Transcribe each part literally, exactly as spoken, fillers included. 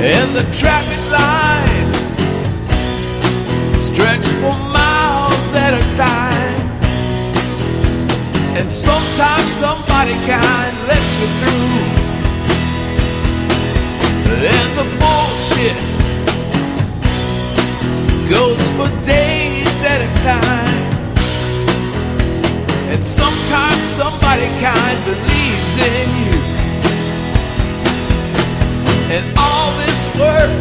and the traffic lights stretch for miles at a time. And sometimes somebody kind lets you through, and the bullshit goes for days at a time. And sometimes somebody kind believes in you, and all this work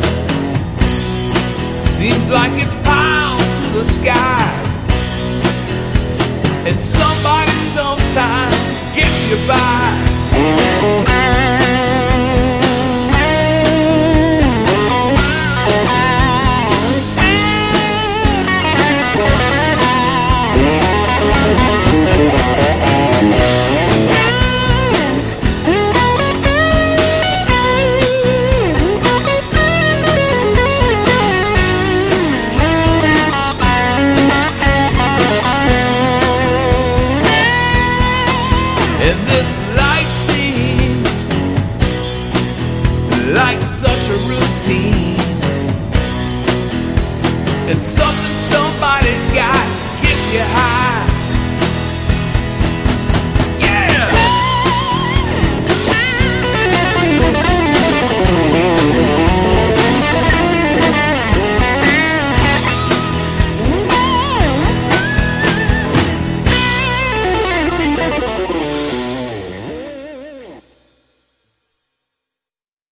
seems like it's piled to the sky. And somebody sometimes gets you by.